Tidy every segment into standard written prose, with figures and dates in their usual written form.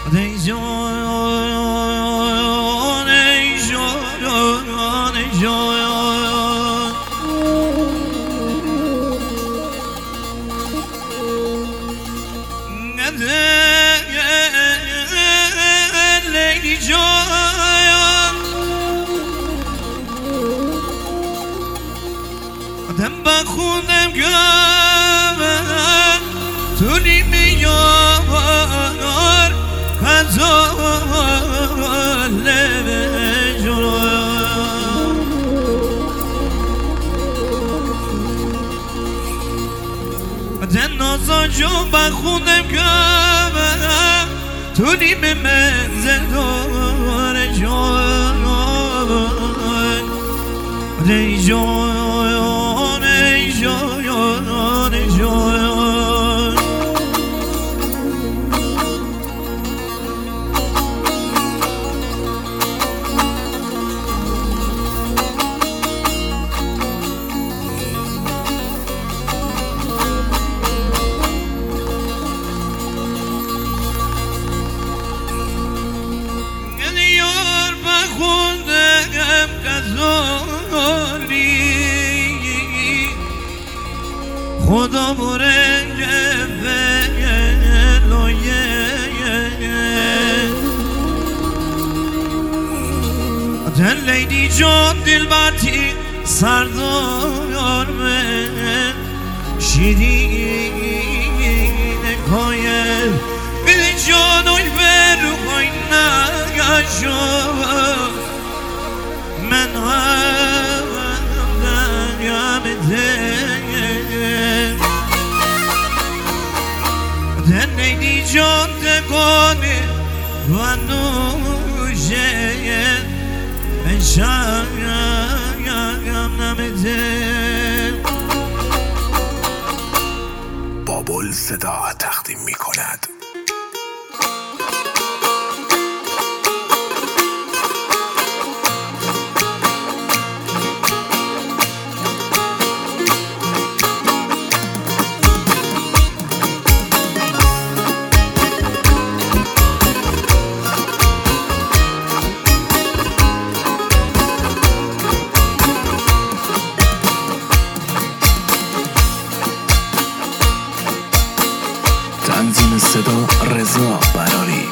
ای جان ای جان ای جان ای جان آدم بخونم گمن تو نیمی یار کزال به جران آدم نازا جو بخونم گمن تو نیمی مزدار جان ای جان ای جان ای جان یار بخوندم غزالی خدا برنگ بلویه دل لیدی جان دل باتی سردار من شیرین کایل بیدی جانوی بروی نگشت من هم دنیم دل دل لیدی جان دگانه و نوشه من شایم نمیده بابل صدا تقدیم می کند. تنظیم صدا رضا براری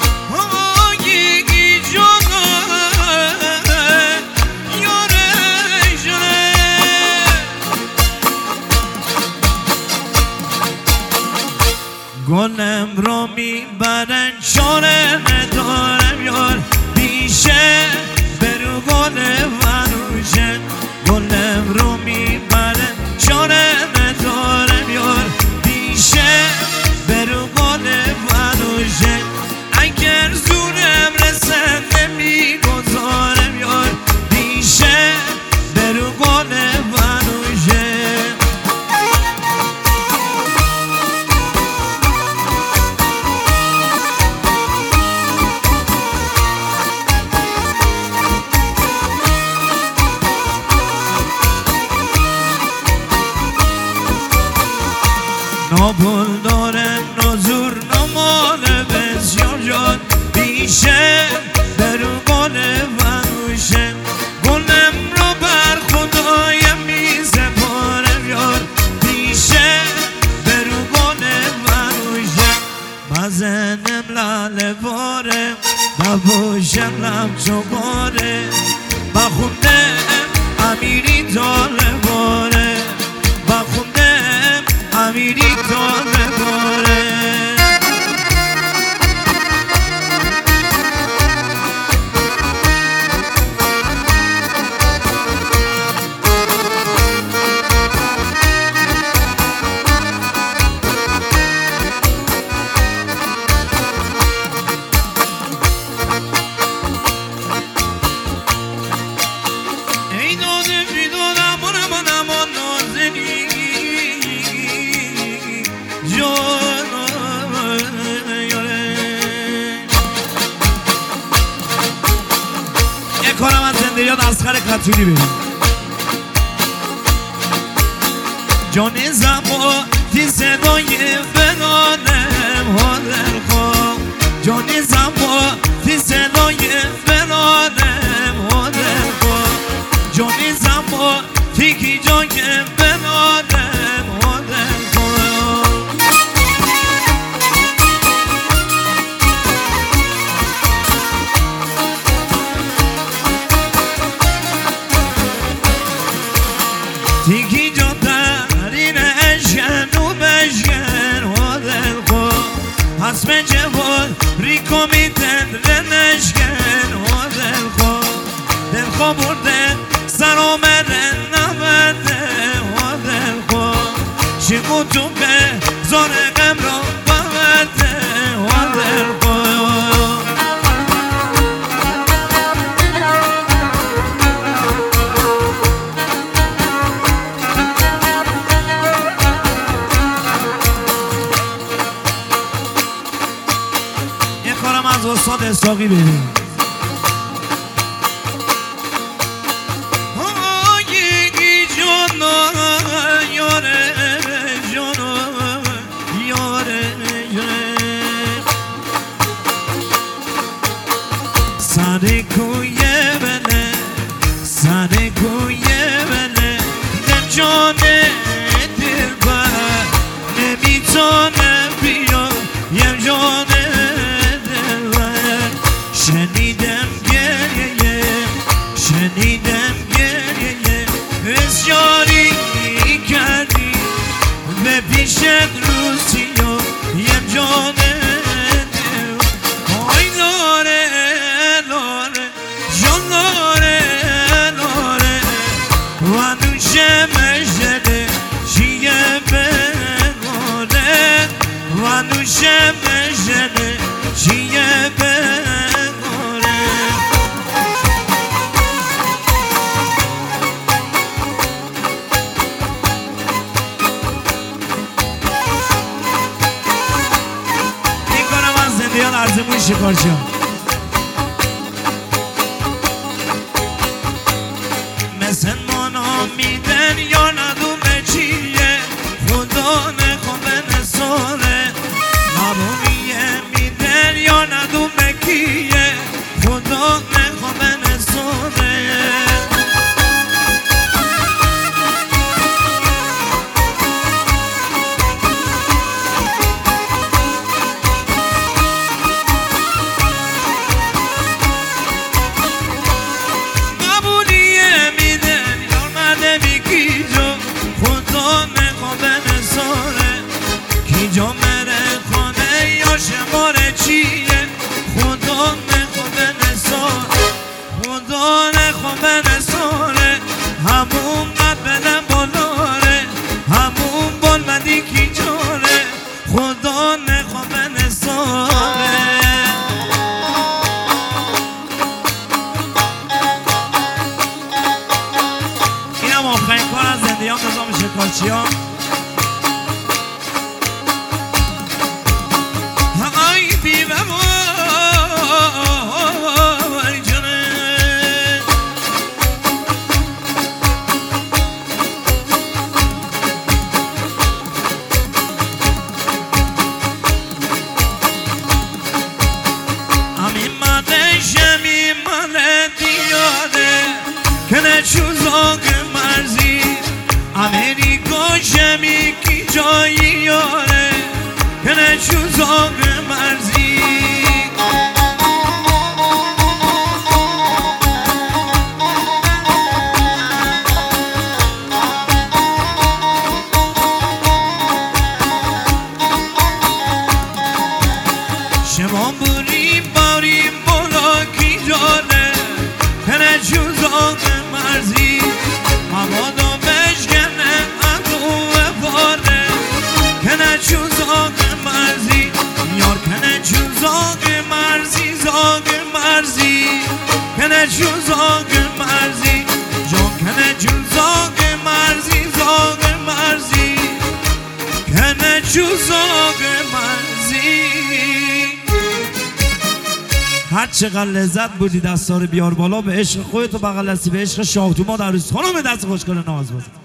گلم رو میبرن چاره ندارم یار پیشه برو گل وروشه گلم رو میبرن چاره ندارم یار پیشه برو گل وروشه اگر زورم رسد نمیگذارم یار پیشه برو گل وروشه نابل دارم نزور نمانه بسیار جان بیشه برو گل وروشه گلم رو بر خدایم میسپارم یار بیشه برو گل وروشه بزنم لاله باره ببوشم لم چوباره بخوندم امیری داله باره بخوندم امیری داله باره ای داده بیدارم برم امان نازنی جان یاره یک کارم از زندگیات اسخر کتونی بریم جان زمان تی صدای فلانم حاضر خواه جان زمان اسم جوان ریکو میتن رنشگن و دل خو برده سر آمده نبرده و دل خو شیخو تو به زانه غم را بورده و دل خو از استاد اساقی ببین آگی جانا یاره جانا یاره سر کویه بله سر کویه بله دل جانه دل بر نمیتونه بیا یم جانه شنیدم گریه شنیدم گریه بسیاری کردی به پیشت روزی و یم جانه آی لاره لاره جان لاره لاره و نوشه مجده چیه بگاره و نوشه مجده چیه بگاره دیان ارزمون شکارچی ها مثل مانا میدن یا ندومه چیه خدا نخواه نساره نبومیه میدن یا ندومه کیه خدا نخواه نساره جا مره خانه یا شماره چیه خدا نخواه نساره خدا نخواه نساره همون قد بلن بالاره همون بال مدی کی جاره خدا نخواه نساره این هم آخرین کار از زندگیان نظام شکارچی ها کنه چوزاق مرزی امریکا شمی کی جایی یاره کنه چوزاق مرزی شما بریم باریم بالا کی جاره کنه چوزاق مرزی مبادا بشکنه ادو باره کنه چوزاق مرزی یار کنه چوزاق مرزی زاق مرزی کنه چوزاق مرزی جان کنه چوزاق مرزی زاق مرزی کنه چوزاق مرزی هر چقدر لذت بودی دستا رو بیار بالا به عشق خودت و بغل دستی به عشق شاه تو ما در روز خانم دست خوش کنه ناز بازی